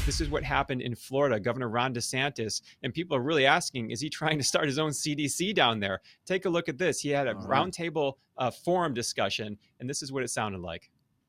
This is what happened in Florida. Governor Ron DeSantis, and people are really asking, is he trying to start his own CDC down there? Take a look at this. He had a roundtable forum discussion, and this is what it sounded like.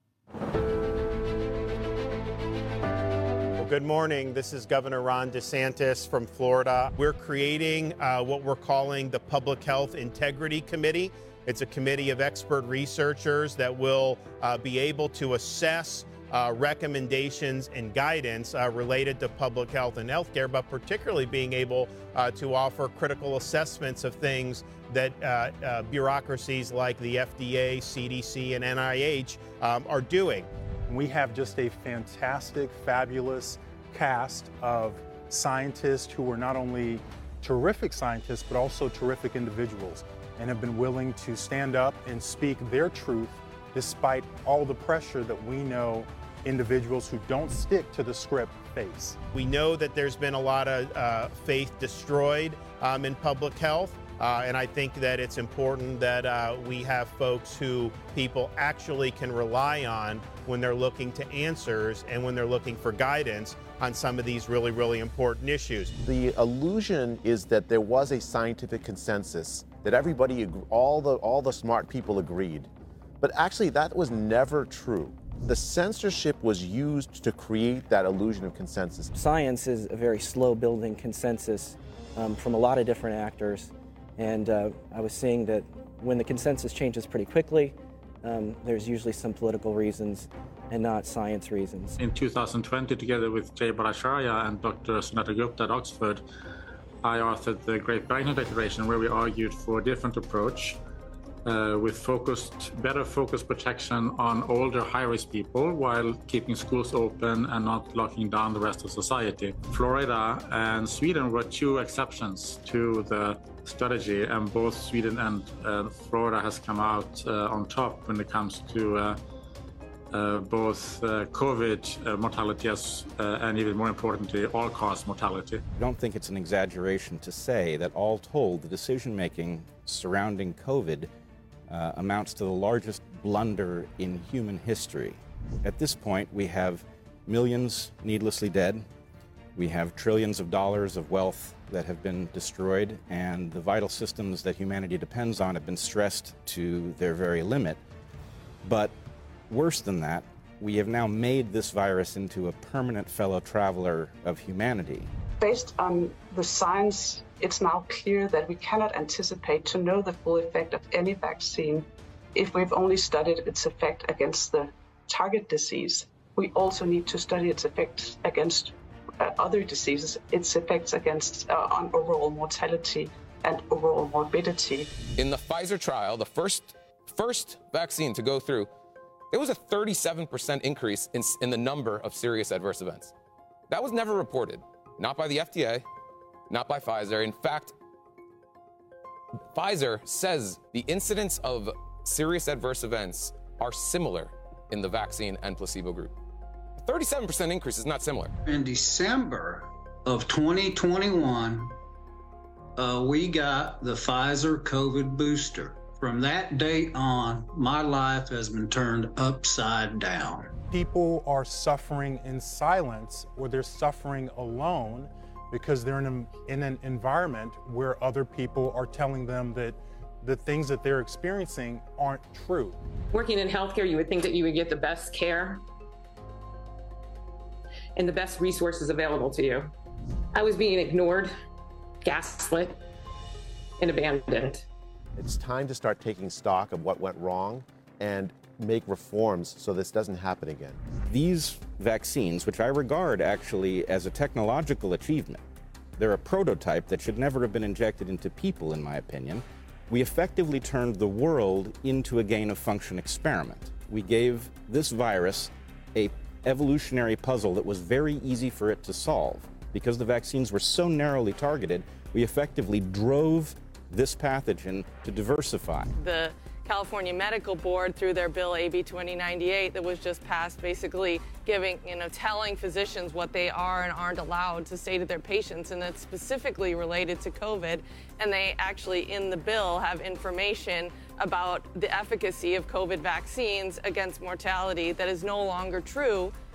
Good morning. This is Governor Ron DeSantis from Florida. We're creating what we're calling the Public Health Integrity Committee. It's a committee of expert researchers that will be able to assess recommendations and guidance related to public health and healthcare, but particularly being able to offer critical assessments of things that bureaucracies like the FDA, CDC, and NIH are doing. We have just a fantastic, fabulous cast of scientists who are not only terrific scientists, but also terrific individuals, and have been willing to stand up and speak their truth despite all the pressure that we know individuals who don't stick to the script face. We know that there's been a lot of faith destroyed in public health. And I think that it's important that we have folks who people actually can rely on when they're looking to answers and when they're looking for guidance on some of these really, really important issues. The illusion is that there was a scientific consensus, that everybody, all the smart people agreed. But actually, that was never true. The censorship was used to create that illusion of consensus. Science is a very slow-building consensus from a lot of different actors. And I was seeing that when the consensus changes pretty quickly, there's usually some political reasons and not science reasons. In 2020, together with Jay Bhattacharya and Dr. Sunata Gupta at Oxford, I authored the Great Barrington Declaration, where we argued for a different approach with better focused protection on older, high-risk people while keeping schools open and not locking down the rest of society. Florida and Sweden were two exceptions to the strategy, and both Sweden and Florida has come out on top when it comes to both COVID mortality and even more importantly, all-cause mortality. I don't think it's an exaggeration to say that all told, the decision-making surrounding COVID amounts to the largest blunder in human history. At this point, we have millions needlessly dead. We have trillions of dollars of wealth that have been destroyed, and the vital systems that humanity depends on have been stressed to their very limit. But worse than that, we have now made this virus into a permanent fellow traveler of humanity. Based on the science, it's now clear that we cannot anticipate to know the full effect of any vaccine if we've only studied its effect against the target disease. We also need to study its effects against other diseases, its effects against on overall mortality and overall morbidity. In the Pfizer trial, the first vaccine to go through, there was a 37% increase in the number of serious adverse events. That was never reported, not by the FDA, not by Pfizer. In fact, Pfizer says the incidence of serious adverse events are similar in the vaccine and placebo group. 37% increase is not similar. In December of 2021, we got the Pfizer COVID booster. From that date on, my life has been turned upside down. People are suffering in silence, or they're suffering alone because they're in an environment where other people are telling them that the things that they're experiencing aren't true. Working in healthcare, you would think that you would get the best care and the best resources available to you. I was being ignored, gaslit, and abandoned. It's time to start taking stock of what went wrong and make reforms so this doesn't happen again. These vaccines, which I regard actually as a technological achievement, they're a prototype that should never have been injected into people, in my opinion. We effectively turned the world into a gain-of-function experiment. We gave this virus a evolutionary puzzle that was very easy for it to solve. Because the vaccines were so narrowly targeted, we effectively drove this pathogen to diversify. The California Medical Board, through their bill AB 2098 that was just passed, basically telling physicians what they are and aren't allowed to say to their patients, and that's specifically related to COVID. And they actually, in the bill, have information about the efficacy of COVID vaccines against mortality that is no longer true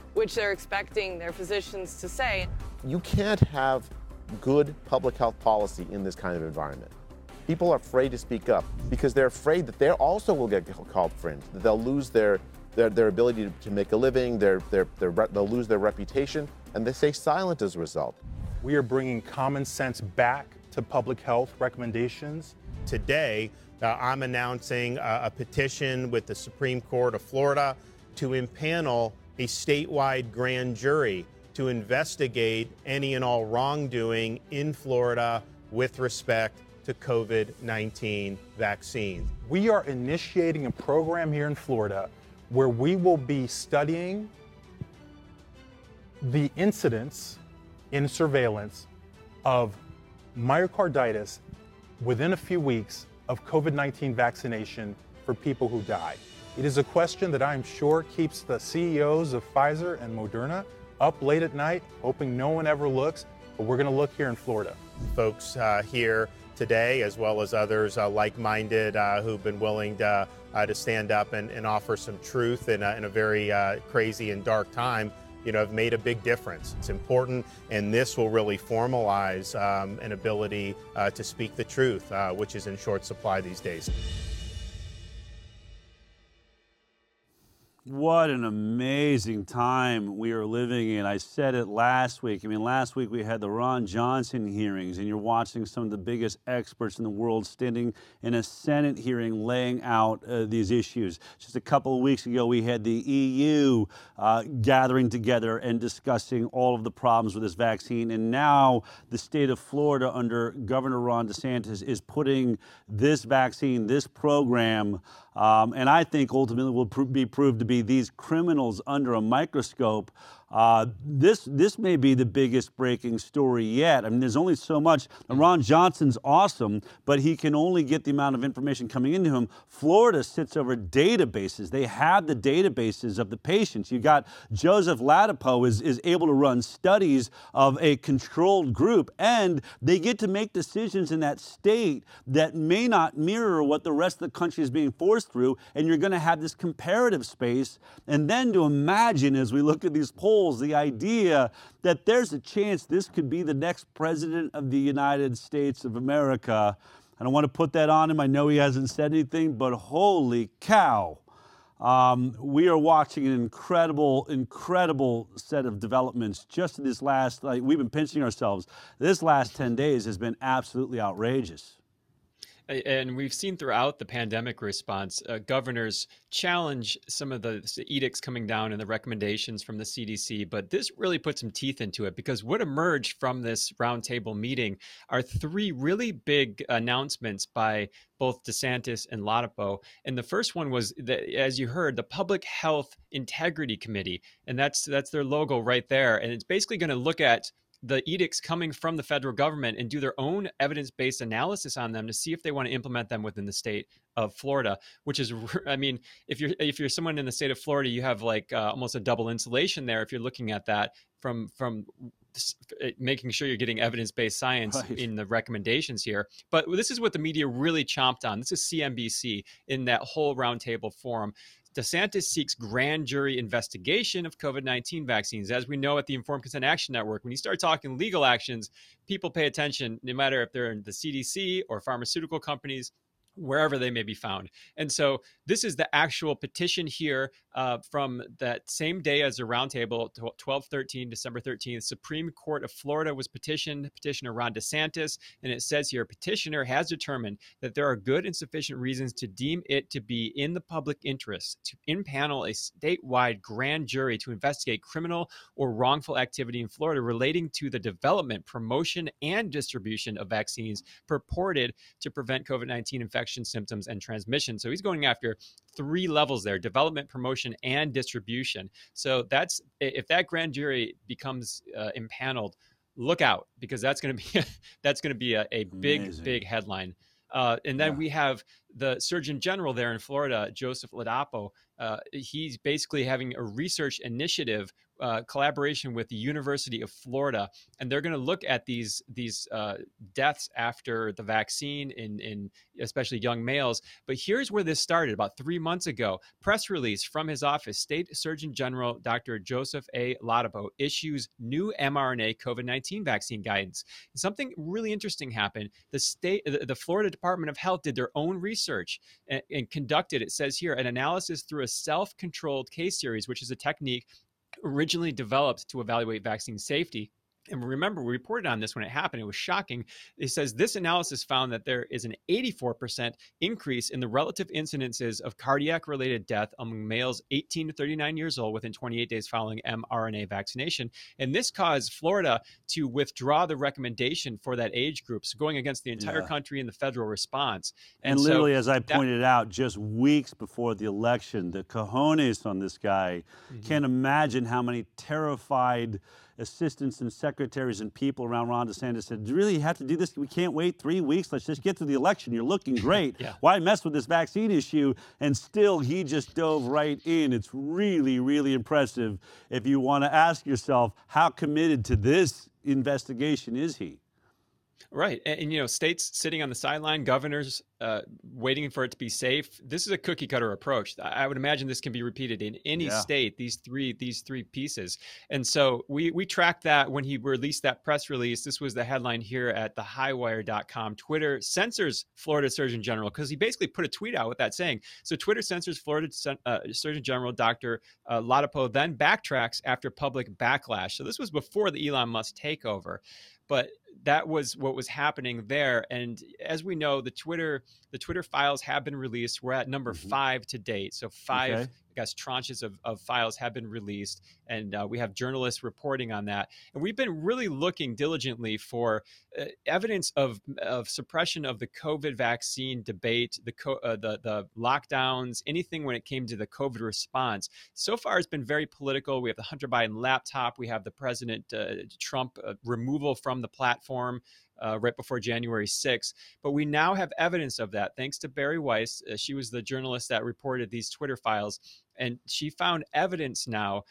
which they're expecting their physicians to say. You can't have good public health policy in this kind of environment. People are afraid to speak up because they're afraid that they also will get called fringe, that they'll lose their ability to make a living, they'll lose their reputation, and they stay silent as a result. We are bringing common sense back to public health recommendations. Today, I'm announcing a petition with the Supreme Court of Florida to impanel a statewide grand jury to investigate any and all wrongdoing in Florida with respect to COVID-19 vaccines. We are initiating a program here in Florida where we will be studying the incidence in surveillance of myocarditis within a few weeks of COVID-19 vaccination for people who die. It is a question that I'm sure keeps the CEOs of Pfizer and Moderna up late at night, hoping no one ever looks, but we're going to look here in Florida. Folks here today, as well as others like-minded who've been willing to stand up and offer some truth in a very crazy and dark time, have made a big difference. It's important, and this will really formalize an ability to speak the truth, which is in short supply these days. What an amazing time we are living in. I said it last week. Last week we had the Ron Johnson hearings, and you're watching some of the biggest experts in the world standing in a Senate hearing laying out these issues. Just a couple of weeks ago, we had the EU gathering together and discussing all of the problems with this vaccine. And now the state of Florida under Governor Ron DeSantis is putting this vaccine, this program, and I think ultimately will be proved to be these criminals under a microscope. This may be the biggest breaking story yet. There's only so much. Ron Johnson's awesome, but he can only get the amount of information coming into him. Florida sits over databases. They have the databases of the patients. You got Joseph Ladapo is able to run studies of a controlled group, and they get to make decisions in that state that may not mirror what the rest of the country is being forced through, and you're going to have this comparative space. And then to imagine, as we look at these polls, the idea that there's a chance this could be the next president of the United States of America. I don't want to put that on him. I know he hasn't said anything, but holy cow. We are watching an incredible set of developments just in this last, we've been pinching ourselves. This last 10 days has been absolutely outrageous. And we've seen throughout the pandemic response, governors challenge some of the edicts coming down and the recommendations from the CDC. But this really put some teeth into it, because what emerged from this roundtable meeting are three really big announcements by both DeSantis and Ladapo. And the first one was, as you heard, the Public Health Integrity Committee. And that's their logo right there. And it's basically going to look at the edicts coming from the federal government and do their own evidence-based analysis on them to see if they want to implement them within the state of Florida, which is, if you're someone in the state of Florida, you have almost a double insulation there if you're looking at that from making sure you're getting evidence-based science in the recommendations here. But this is what the media really chomped on. This is CNBC in that whole roundtable forum. DeSantis seeks grand jury investigation of COVID-19 vaccines. As we know at the Informed Consent Action Network, when you start talking legal actions, people pay attention, no matter if they're in the CDC or pharmaceutical companies, wherever they may be found. And so this is the actual petition here from that same day as the roundtable, 12/13, December 13th. Supreme Court of Florida was petitioned, petitioner Ron DeSantis, and it says here, petitioner has determined that there are good and sufficient reasons to deem it to be in the public interest to impanel a statewide grand jury to investigate criminal or wrongful activity in Florida relating to the development, promotion, and distribution of vaccines purported to prevent COVID-19 infection symptoms and transmission. So he's going after three levels there: development, promotion, and distribution. So that's, if that grand jury becomes impaneled, look out, because that's going to be a big headline. And then we have the Surgeon General there in Florida, Joseph Ladapo. He's basically having a research initiative collaboration with the University of Florida, and they're going to look at these deaths after the vaccine in especially young males. But here's where this started about 3 months ago. Press release from his office: State Surgeon General Dr. Joseph A. Ladapo issues new mRNA COVID-19 vaccine guidance. Something really interesting happened. The Florida Department of Health did their own research and conducted, it says here, an analysis through a self-controlled case series, which is a technique originally developed to evaluate vaccine safety. And remember, we reported on this when it happened. It was shocking. It says this analysis found that there is an 84% increase in the relative incidences of cardiac-related death among males 18 to 39 years old within 28 days following mRNA vaccination. And this caused Florida to withdraw the recommendation for that age group, so going against the entire country and the federal response. And literally, as I pointed out, just weeks before the election, the cojones on this guy, can't imagine how many terrified assistants and secretaries and people around Ron DeSantis said, do you really have to do this? We can't wait 3 weeks. Let's just get to the election. You're looking great. Why mess with this vaccine issue? And still, he just dove right in. It's really, really impressive if you want to ask yourself, how committed to this investigation is he? Right. And, you know, states sitting on the sideline, governors waiting for it to be safe. This is a cookie cutter approach. I would imagine this can be repeated in any state, these three pieces. And so we tracked that when he released that press release. This was the headline here at thehighwire.com. Twitter censors Florida Surgeon General, because he basically put a tweet out with that saying. So Twitter censors Florida Surgeon General Dr. Ladapo, then backtracks after public backlash. So this was before the Elon Musk takeover. But that was what was happening there. And as we know, the Twitter files have been released. We're at number 5 to date. So 5, I guess, tranches of files have been released. And we have journalists reporting on that. And we've been really looking diligently for evidence of suppression of the COVID vaccine debate, the lockdowns, anything when it came to the COVID response. So far, it's been very political. We have the Hunter Biden laptop. We have the President Trump removal from the platform right before January 6th. But we now have evidence of that, thanks to Bari Weiss. She was the journalist that reported these Twitter files. And she found evidence now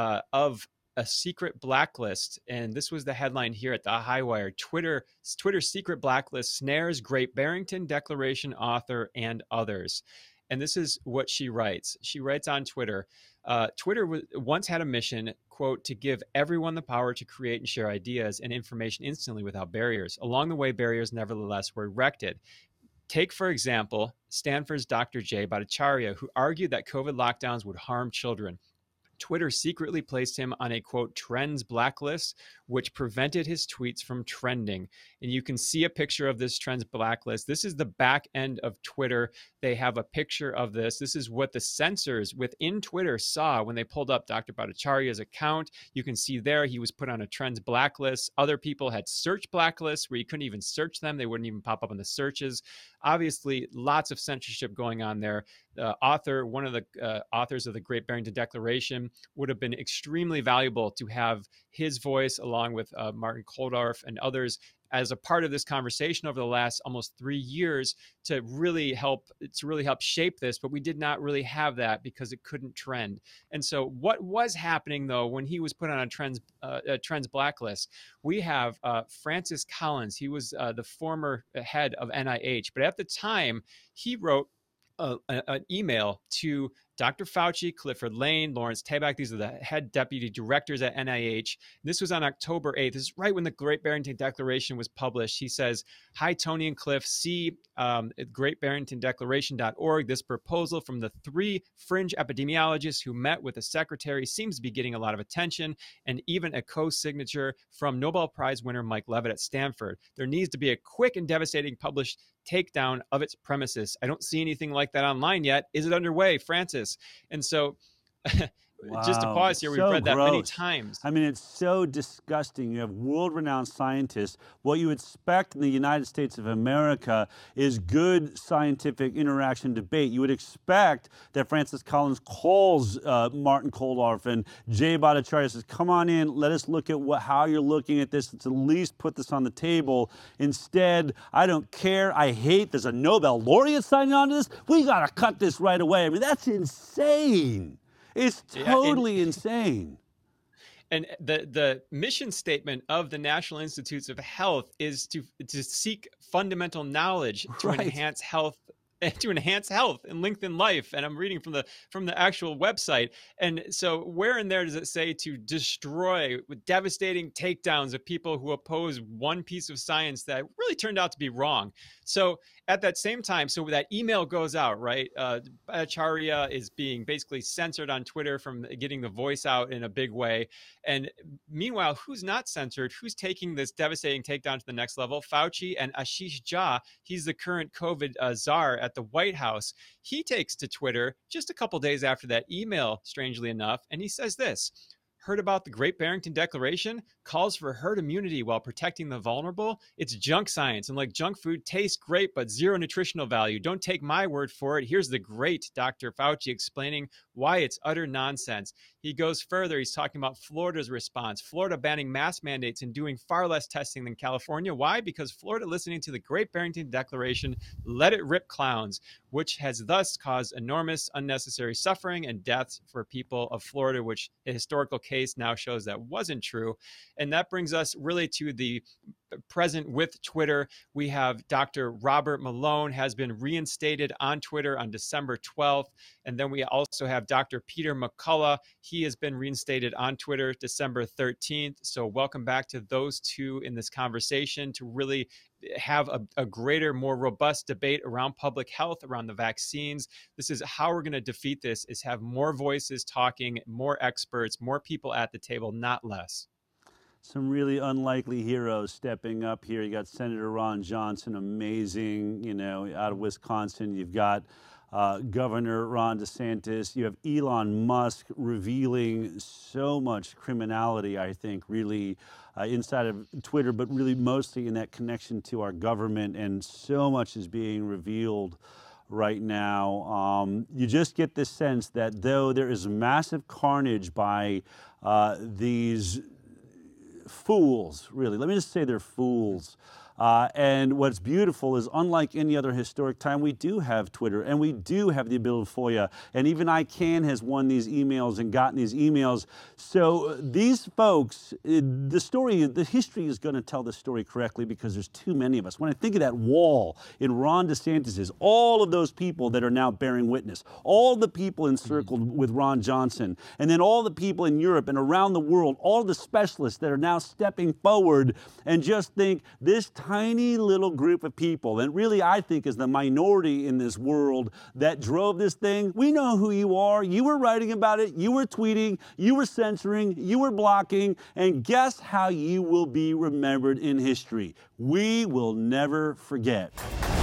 of a secret blacklist. And this was the headline here at the Highwire. Twitter's secret blacklist snares Great Barrington Declaration author and others. And this is what she writes. She writes on Twitter, Twitter once had a mission, quote, to give everyone the power to create and share ideas and information instantly without barriers. Along the way, barriers nevertheless were erected. Take, for example, Stanford's Dr. Jay Bhattacharya, who argued that COVID lockdowns would harm children. Twitter secretly placed him on a, quote, trends blacklist, which prevented his tweets from trending. And you can see a picture of this trends blacklist. This is the back end of Twitter. They have a picture of this. This is what the censors within Twitter saw when they pulled up Dr. Bhattacharya's account. You can see there he was put on a trends blacklist. Other people had search blacklists where you couldn't even search them. They wouldn't even pop up on the searches. Obviously, lots of censorship going on there. One of the authors of the Great Barrington Declaration, would have been extremely valuable to have his voice along with Martin Kulldorff and others as a part of this conversation over the last almost 3 years to really help shape this. But we did not really have that because it couldn't trend. And so what was happening, though, when he was put on a trends blacklist? We have Francis Collins. He was the former head of NIH. But at the time, he wrote an email to Dr. Fauci, Clifford Lane, Lawrence Tabak. These are the head deputy directors at NIH. This was on October 8th. This is right when the Great Barrington Declaration was published. He says, hi, Tony and Cliff. See greatbarringtondeclaration.org. This proposal from the 3 fringe epidemiologists who met with the secretary seems to be getting a lot of attention, and even a co-signature from Nobel Prize winner Mike Levitt at Stanford. There needs to be a quick and devastating published takedown of its premises. I don't see anything like that online yet. Is it underway, Francis? And so just to pause here, we've read that many times. I mean, it's so disgusting. You have world-renowned scientists. What you expect in the United States of America is good scientific interaction debate. You would expect that Francis Collins calls Martin Kulldorff and Jay Bhattacharya, says, come on in, let us look at how you're looking at this. Let's at least put this on the table. Instead, I don't care. I hate there's a Nobel laureate signing on to this. We got to cut this right away. I mean, that's insane. It's totally insane. And the mission statement of the National Institutes of Health is to seek fundamental knowledge to enhance health and lengthen life. And I'm reading from the actual website. And so where in there does it say to destroy with devastating takedowns of people who oppose one piece of science that really turned out to be wrong? So at that same time, so that email goes out, right? Bhattacharya is being basically censored on Twitter from getting the voice out in a big way. And meanwhile, who's not censored? Who's taking this devastating takedown to the next level? Fauci and Ashish Jha. He's the current COVID czar at the White House. He takes to Twitter just a couple days after that email, strangely enough, and he says this: heard about the Great Barrington Declaration? Calls for herd immunity while protecting the vulnerable? It's junk science, and like junk food, tastes great, but zero nutritional value. Don't take my word for it. Here's the great Dr. Fauci explaining why it's utter nonsense. He goes further. He's talking about Florida's response. Florida banning mask mandates and doing far less testing than California. Why? Because Florida, listening to the Great Barrington Declaration, let it rip clowns, which has thus caused enormous unnecessary suffering and deaths for people of Florida, which a historical case now shows that wasn't true. And that brings us really to the present with Twitter. We have Dr. Robert Malone has been reinstated on Twitter on December 12th. And then we also have Dr. Peter McCullough. He has been reinstated on Twitter December 13th. So welcome back to those two in this conversation to really have a greater, more robust debate around public health, around the vaccines. This is how we're going to defeat this, is have more voices talking, more experts, more people at the table, not less. Some really unlikely heroes stepping up here. You got Senator Ron Johnson, amazing, out of Wisconsin. You've got Governor Ron DeSantis. You have Elon Musk revealing so much criminality, I think, really inside of Twitter, but really mostly in that connection to our government. And so much is being revealed right now. You just get this sense that though there is massive carnage by these fools, really. Let me just say they're fools. And what's beautiful is, unlike any other historic time, we do have Twitter and we do have the ability to FOIA. And even ICANN has won these emails and gotten these emails. So these folks, the history is going to tell the story correctly because there's too many of us. When I think of that wall in Ron DeSantis, all of those people that are now bearing witness, all the people encircled with Ron Johnson, and then all the people in Europe and around the world, all the specialists that are now stepping forward, and just think this tiny little group of people, and really I think is the minority in this world that drove this thing. We know who you are. You were writing about it. You were tweeting. You were censoring. You were blocking. And guess how you will be remembered in history? We will never forget.